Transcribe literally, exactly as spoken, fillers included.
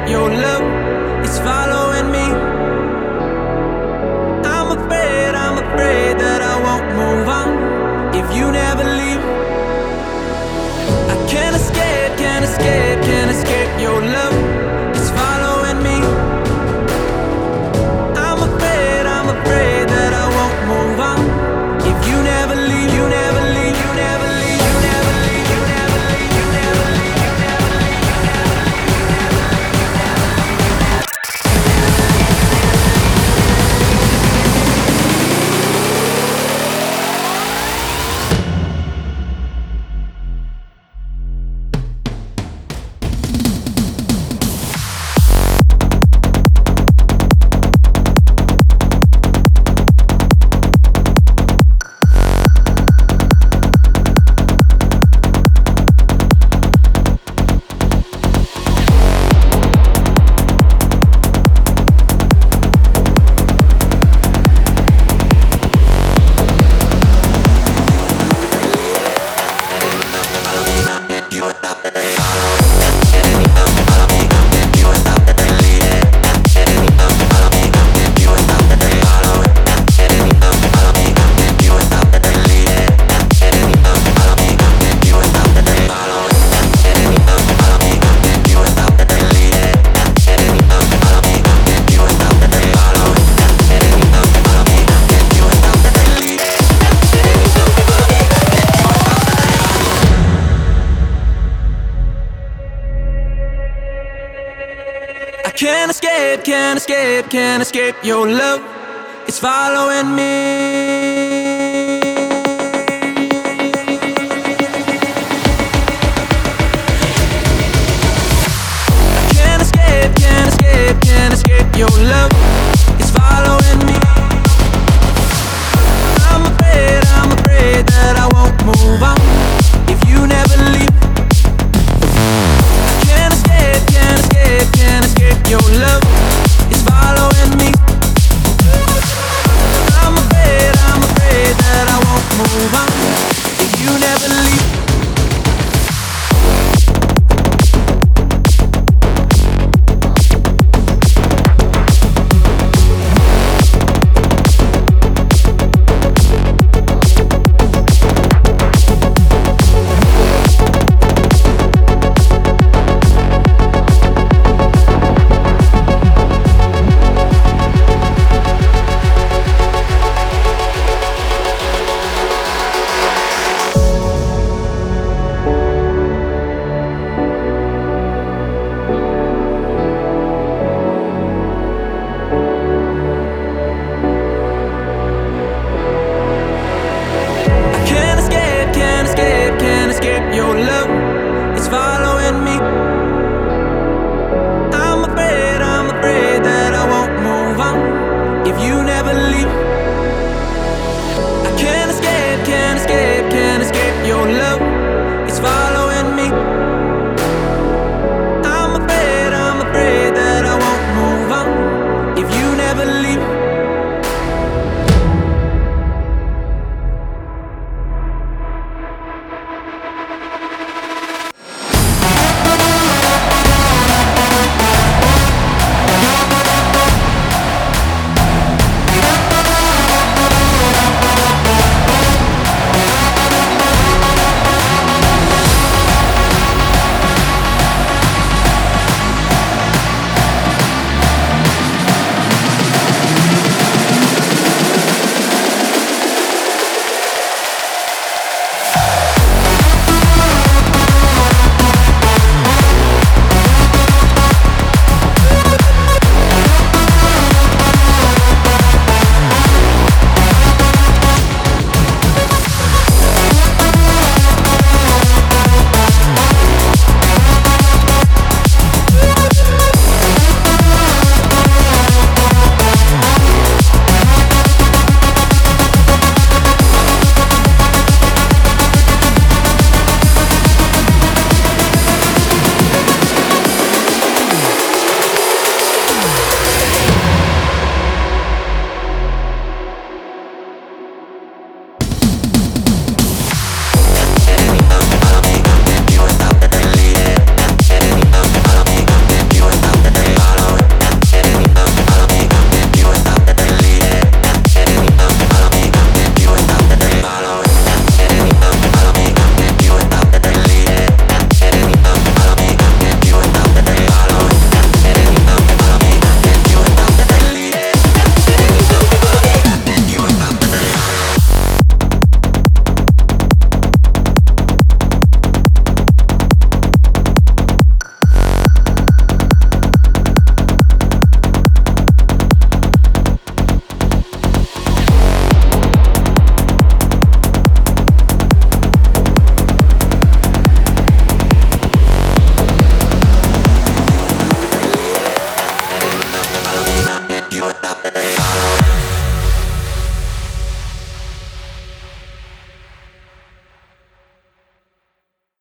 Your love is following me. I'm afraid, I'm afraid that I won't move on if you never leave. I can't escape, can't escape, can't escape. Your love is following me. I'm afraid, I'm afraid that I won't move on if you never leave, you never leave, you never leave, you never leave, you never leave, you never leave, you never leave, you can't escape, can't escape, can't escape. Your love is following me.